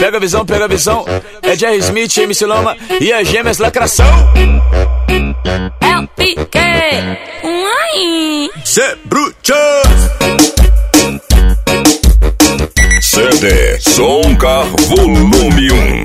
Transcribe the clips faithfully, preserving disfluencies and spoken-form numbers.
Pega a visão, pega a visão. É Jerry Smith, M C Loma e as gêmeas lacração. É o pique, um aí. Cê bruto. C D Soncar Volume um.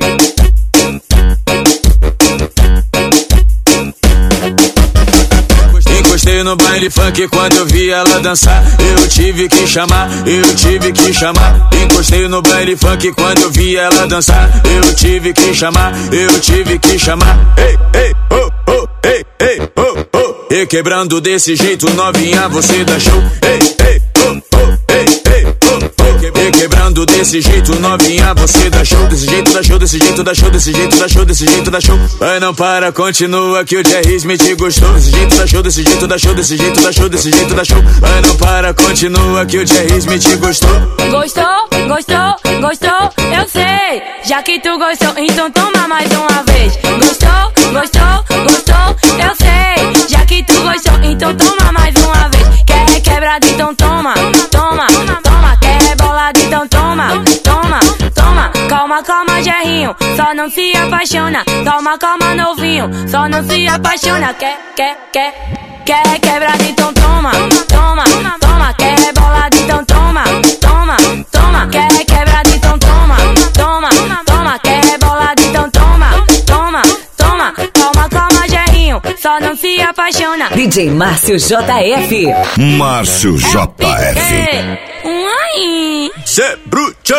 Encostei no baile funk quando eu vi ela dançar. Eu tive que chamar, eu tive que chamar. Encostei no baile funk quando eu vi ela dançar. Eu tive que chamar, eu tive que chamar. Ei, ei, oh, oh, ei, ei, oh, oh. E quebrando desse jeito novinha você dá show. Ei, ei, oh, oh, ei, ei, oh, oh. E quebrando desse jeito novinha você dá show. Desse jeito dá show, desse jeito dá show, desse jeito dá show, desse jeito dá show. Vai não para, continua que o Jerry Smith gostou. Desse jeito dá show, desse jeito dá show, desse jeito dá show, desse jeito dá show. Vai não para, continua que o Jerry Smith gostou. Gostou, gostou, gostou, eu sei. Já que tu gostou, então toma mais uma vez. Gostou, gostou, gostou, eu sei. Já que tu gostou, então toma mais uma vez. Quer quebrado, então toma, toma, toma. Quer bolado, então toma, toma, toma. Calma, calma, Jerrinho, só não se apaixona. Calma, calma, novinho, só não se apaixona. Quer, quer, quer, quer quebrado, então toma, toma, toma. Quer bolado, então toma, toma, toma. Quer quebrado, então toma, toma, toma. Quer bolado, então toma, toma, toma. Calma, calma, Jerrinho, só não se apaixona. D J Márcio J F. Márcio J F. Um aí. Cê bruto.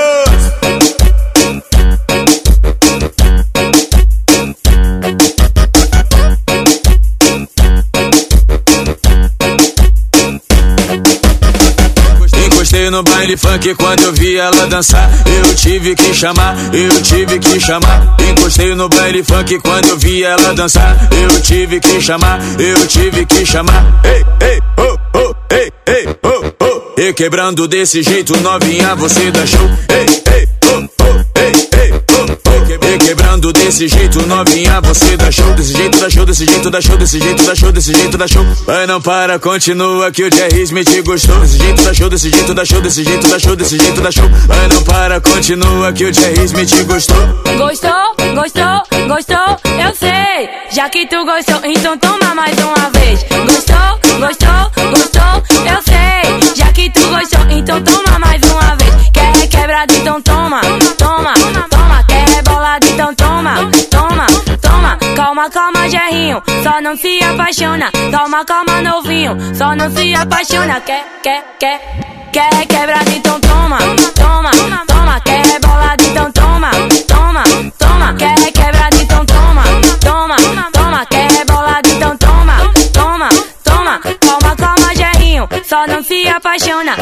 Encostei no baile funk quando eu vi ela dançar. Eu tive que chamar, eu tive que chamar. Encostei no baile funk quando eu vi ela dançar. Eu tive que chamar, eu tive que chamar. Ei, ei, oh, oh, ei, ei, oh, oh. E quebrando desse jeito novinha você dá show. Ei, ei, oh, oh, ei, ei, oh, oh. E quebrando desse jeito novinha você dá show. Desse jeito dá show, desse jeito dá show, desse jeito dá show, desse jeito dá show. Vai não para, continua que o Jerry Smith gostou. Desse jeito dá show, desse jeito dá show, desse jeito dá show, desse jeito dá show. Vai não para, continua que o Jerry Smith gostou. Gostou, gostou, gostou, eu sei. Já que tu gostou, então toma mais uma vez. Gostou, gostou, gostou, eu sei. Já que tu gostou, então toma mais uma vez. Quer quebrado, então toma, toma, toma. Quer bolado, então toma, toma, toma. Calma, calma, Jerrinho, só não se apaixona. Calma, calma, novinho, só não se apaixona. Quer, quer, quer, quer quebrado, então toma, toma, toma. Quer bolado, então toma, toma, toma. Quer quebrado, então toma, toma, toma. Quer bolado, então toma, toma, toma. Calma, calma, Jerrinho, só não se apaixona.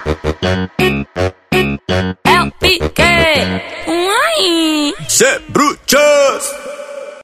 É o pique, um aí. Cê bruto.